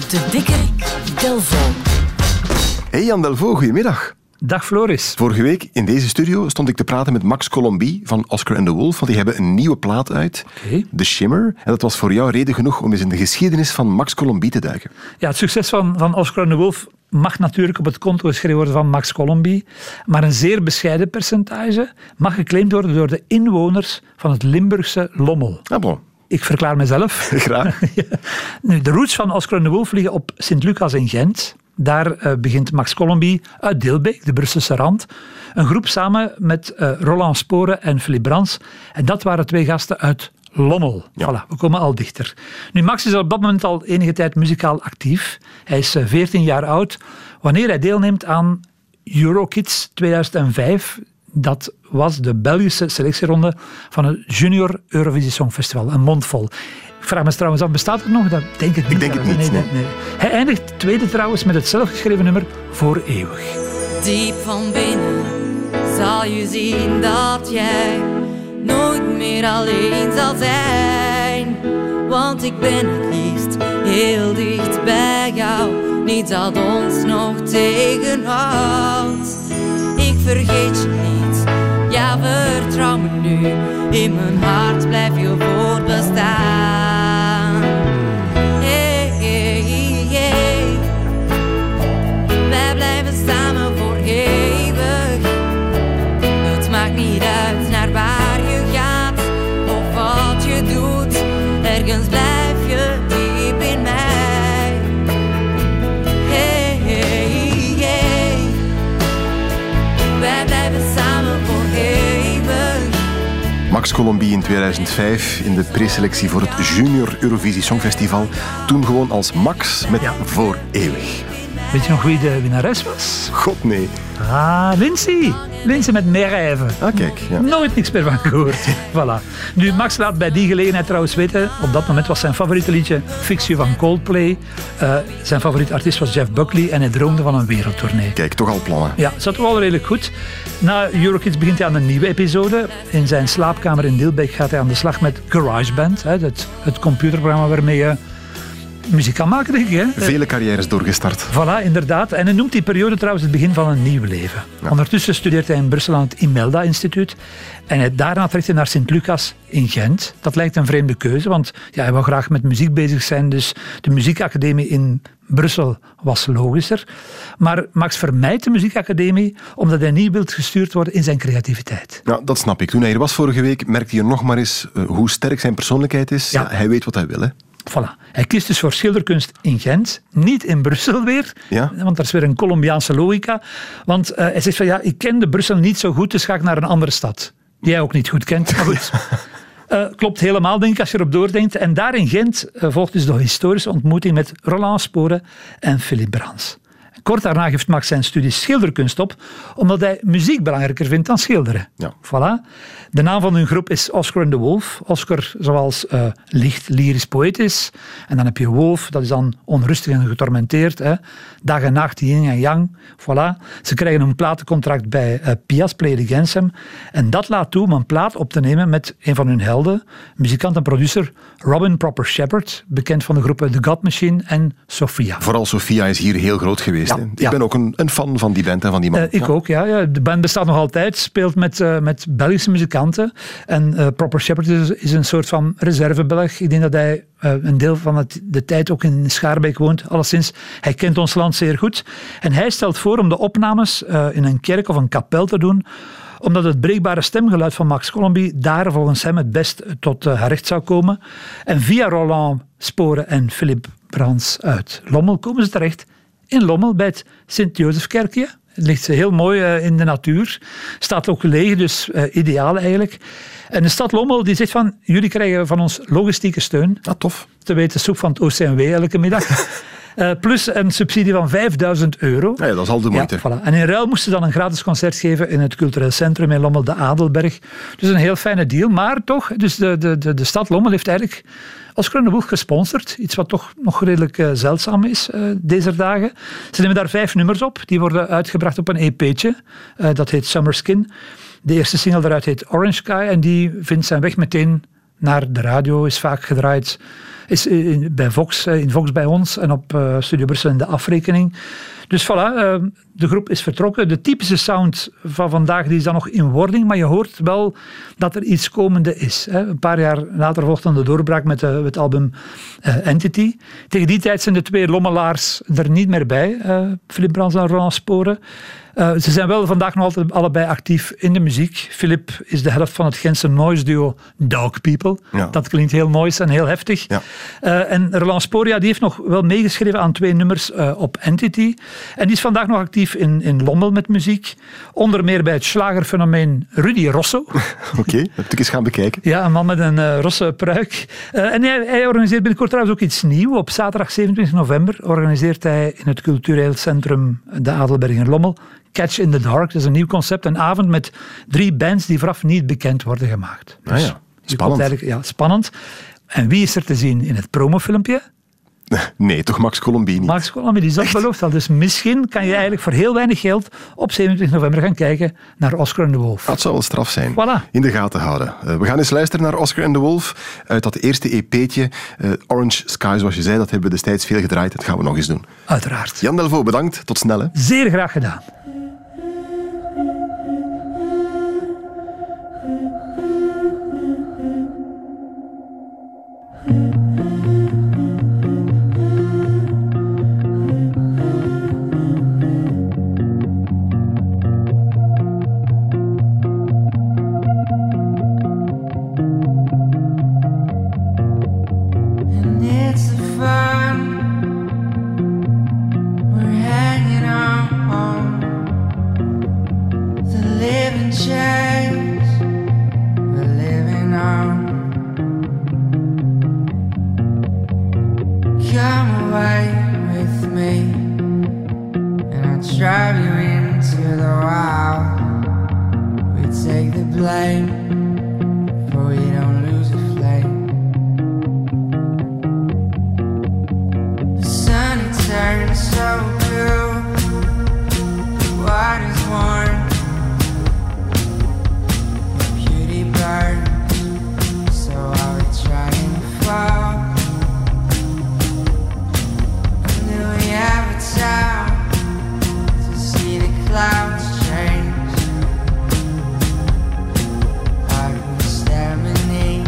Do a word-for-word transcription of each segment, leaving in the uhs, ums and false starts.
De dikke Delvaux. Hey Jan Delvaux, goedemiddag. Dag Floris. Vorige week in deze studio stond ik te praten met Max Colombie van Oscar and the Wolf, want die hebben een nieuwe plaat uit, Okay. The Shimmer. En dat was voor jou reden genoeg om eens in de geschiedenis van Max Colombie te duiken. Ja, het succes van, van Oscar and the Wolf mag natuurlijk op het konto geschreven worden van Max Colombie, maar een zeer bescheiden percentage mag geclaimd worden door de inwoners van het Limburgse Lommel. Ah bon. Ik verklaar mezelf. Graag. Ja. Nu, de roots van Oscar and the Wolf liggen op Sint-Lucas in Gent. Daar uh, begint Max Colombie uit Dilbeek, de Brusselse rand, een groep samen met uh, Roland Sporen en Philippe Brands. En dat waren twee gasten uit Lommel. Ja. Voilà, we komen al dichter. Nu, Max is op dat moment al enige tijd muzikaal actief. Hij is uh, veertien jaar oud wanneer hij deelneemt aan Eurokids tweeduizend vijf. Dat was de Belgische selectieronde van het Junior Eurovisie Songfestival. Een mond vol. Ik vraag me trouwens af, bestaat het nog? Dat denk ik niet. Ik denk het niet, Nee, nee, nee. nee. Hij eindigt tweede trouwens met het zelfgeschreven nummer Voor Eeuwig. Diep van binnen zal je zien dat jij nooit meer alleen zal zijn. Want ik ben het liefst heel dicht bij jou. Niets dat ons nog tegenhoudt. Ik vergeet je niet, ja vertrouw me nu. In mijn hart blijf je voortbestaan. Hey, hey, hey. Wij blijven samen voor eeuwig. Het maakt niet uit naar waar je gaat of wat je doet. Ergens blijf je diep in mij. Hey, hey, hey. Wij blijven samen voor eeuwig. Max Colombie in tweeduizend vijf in de preselectie voor het Junior Eurovisie Songfestival. Toen gewoon als Max met Ja. Voor Eeuwig. Weet je nog wie de winnares was? God nee. Ah, Lindsay. Lindsay met Mes rêves. Ah kijk, ja. Nooit niks meer van gehoord. Voilà. Nu, Max laat bij die gelegenheid trouwens weten, op dat moment was zijn favoriete liedje Fix You van Coldplay. Uh, zijn favoriete artiest was Jeff Buckley en hij droomde van een wereldtournee. Kijk, toch al plannen. Ja, zat wel redelijk goed. Na Eurokids begint hij aan een nieuwe episode. In zijn slaapkamer in Dilbeek gaat hij aan de slag met GarageBand, hè, het, het computerprogramma waarmee je muziek kan maken, denk ik. Hè? Vele carrières doorgestart. Voilà, inderdaad. En hij noemt die periode trouwens het begin van een nieuw leven. Ja. Ondertussen studeert hij in Brussel aan het Imelda-instituut. En hij, daarna trekt hij naar Sint-Lucas in Gent. Dat lijkt een vreemde keuze, want ja, hij wou graag met muziek bezig zijn. Dus de muziekacademie in Brussel was logischer. Maar Max vermijdt de muziekacademie omdat hij niet wil gestuurd worden in zijn creativiteit. Ja, dat snap ik. Toen hij er was vorige week, merkte je nog maar eens uh, hoe sterk zijn persoonlijkheid is. Ja. Ja, hij weet wat hij wil, hè. Voilà. Hij kiest dus voor schilderkunst in Gent, niet in Brussel weer, Ja. want dat is weer een Colombiaanse logica. Want uh, hij zegt van ja, ik kende Brussel niet zo goed, dus ga ik naar een andere stad. Die hij ook niet goed kent, maar goed. Uh, klopt helemaal, denk ik, als je erop doordenkt. En daar in Gent uh, volgt dus de historische ontmoeting met Roland Sporen en Philippe Brands. Kort daarna geeft Max zijn studie schilderkunst op, omdat hij muziek belangrijker vindt dan schilderen. Ja. Voilà. De naam van hun groep is Oscar and the Wolf. Oscar zoals uh, licht, lyrisch, poëtisch. En dan heb je Wolf, dat is dan onrustig en getormenteerd. Hè. Dag en nacht, yin en yang. Voilà. Ze krijgen een platencontract bij uh, Pias, Play It Against Them. En dat laat toe om een plaat op te nemen met een van hun helden, muzikant en producer Robin Proper Shepherd, bekend van de groepen The God Machine en Sophia. Vooral Sophia is hier heel groot geweest. Ja, hè. Ik ja. ben ook een, een fan van die band en van die man. Uh, ik Ja. ook, ja, ja. De band bestaat nog altijd, speelt met, uh, met Belgische muzikanten. En uh, Proper Shepherd is, is een soort van reserve-Belg. Ik denk dat hij uh, een deel van het, de tijd ook in Schaarbeek woont. Alleszins, hij kent ons land zeer goed. En hij stelt voor om de opnames uh, in een kerk of een kapel te doen, omdat het breekbare stemgeluid van Max Colombie daar volgens hem het best tot uh, haar recht zou komen. En via Roland Sporen en Philippe Brands uit Lommel komen ze terecht in Lommel bij het Sint-Jozefkerkje. Het ligt heel mooi uh, in de natuur. Staat ook leeg, dus uh, ideaal eigenlijk. En de stad Lommel die zegt van, jullie krijgen van ons logistieke steun. Ah, tof. Te weten soep van het O C M W elke middag. Uh, plus een subsidie van vijfduizend euro. Ja, dat is al de moeite. Ja, voilà. En in ruil moesten ze dan een gratis concert geven in het cultureel centrum in Lommel, de Adelberg. Dus een heel fijne deal. Maar toch, dus de, de, de, de stad Lommel heeft eigenlijk Oscar and the Wolf gesponsord. Iets wat toch nog redelijk uh, zeldzaam is uh, deze dagen. Ze nemen daar vijf nummers op. Die worden uitgebracht op een E P'tje. Uh, dat heet Summer Skin. De eerste single daaruit heet Orange Sky. En die vindt zijn weg meteen naar de radio, is vaak gedraaid is in, bij Vox, in Vox bij ons en op uh, Studio Brussel in de afrekening. Dus voilà, uh, de groep is vertrokken. De typische sound van vandaag die is dan nog in wording, maar je hoort wel dat er iets komende is. Hè. Een paar jaar later volgt dan de doorbraak met uh, het album uh, Entity. Tegen die tijd zijn de twee lommelaars er niet meer bij, uh, Philippe Brands en Roland Sporen. Uh, ze zijn wel vandaag nog altijd allebei actief in de muziek. Philippe is de helft van het Gentse noise duo Dog People. Ja. Dat klinkt heel noise en heel heftig. Ja. Uh, en Roland Sporen die heeft nog wel meegeschreven aan twee nummers uh, op Entity. En die is vandaag nog actief in, in Lommel met muziek. Onder meer bij het slagerfenomeen Rudy Rosso. Oké, okay, dat moet ik eens gaan bekijken. Ja, een man met een uh, rosse pruik. Uh, en hij, hij organiseert binnenkort trouwens ook iets nieuws. Op zaterdag zevenentwintig november organiseert hij in het cultureel centrum de Adelberg in Lommel Catch in the Dark. Dat is een nieuw concept. Een avond met drie bands die vooraf niet bekend worden gemaakt. Dus ah ja, spannend. Ja, spannend. En wie is er te zien in het promofilmpje? Nee, toch Max Colombini. Max Colombini, dus dat belooft al. Dus misschien kan je eigenlijk voor heel weinig geld op zevenentwintig november gaan kijken naar Oscar and the Wolf. Dat zou wel straf zijn. Voilà. In de gaten houden. Uh, we gaan eens luisteren naar Oscar and the Wolf. Uit dat eerste E P'tje, uh, Orange Sky, zoals je zei, dat hebben we destijds veel gedraaid. Dat gaan we nog eens doen. Uiteraard. Jan Delvaux, bedankt. Tot snel. Hè. Zeer graag gedaan. Clouds change. I've been staring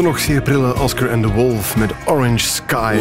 de nog zeer prille Oscar and the Wolf met Orange Sky.